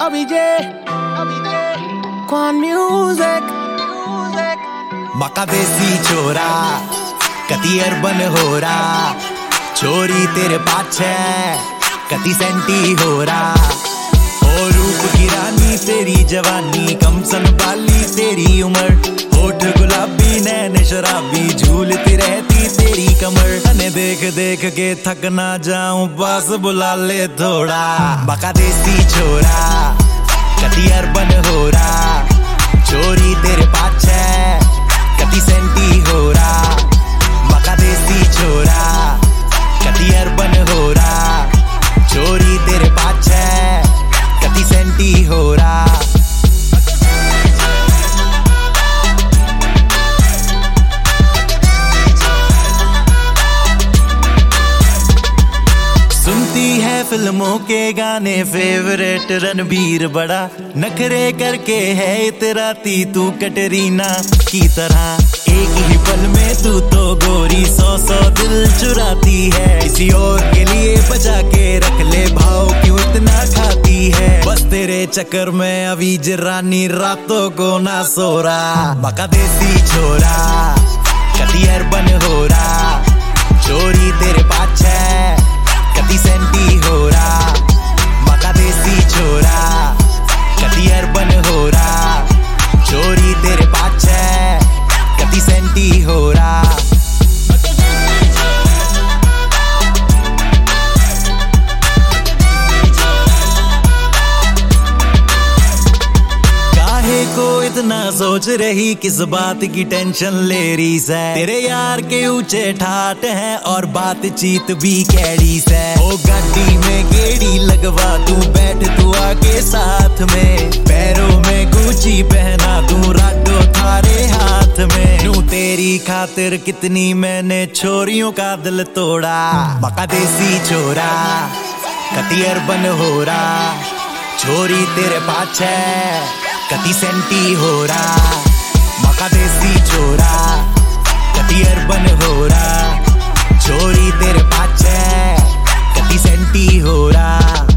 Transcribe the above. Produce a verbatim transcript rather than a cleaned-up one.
अभिजे अभिजे Quan music मका देसी छोरा कती अर्बन हो रहा छोरी तेरे पाछे कती सेंटी हो रहा ओ रूप की रानी तेरी जवानी कमसन वाली तेरी उम्र होठ गुलाबी नैन शराबी झूलती रहती तेरी कमर अने देख देख के थक ना जाऊं बस बुला ले थोड़ा मका देसी छोरा कती अर्बन हो रहा छोरी तेरे पाछे कती सेंटी हो रहा मका देसी छोरा कती अर्बन हो रहा छोरी तेरे पाछे कती सेंटी हो रहा सुनती है फिल्मों के गाने फेवरेट रणबीर बड़ा नखरे करके है इतराती तू कटरीना की तरह एक ही पल में तू तो गोरी सौ सौ दिल चुराती है किसी और के लिए बचा के रख ले भाव क्यों इतना खाती है बस तेरे चक्कर में अभी रानी रातों को ना सो रहा मका देसी छोरा कती अर्बन हो रहा चोरी तेरे पाछे कती सेंटी हो रहा मका देसी छोरा कती अर्बन हो रहा चोरी तेरे पाछे कती सेंटी हो रहा काहे को इतना सोच रही किस बात की टेंशन ले रही से तेरे यार के ऊंचे ठाट हैं और बातचीत भी कैडी से ओ गाड़ी में गेड़ी लगवा तू बैठ तू आके साथ में पैरों में गुची पहना तू राडो थारे हाथ में नू तेरी खातिर कितनी मैंने छोरियों का दिल तोड़ा मका देसी छोरा कती अर्बन हो रहा छोरी तेरे पाछे कती सेंटी हो रहा मका देसी छोरा कती अर्बन हो रहा छोरी तेरे पाछे कती सेंटी हो रहा।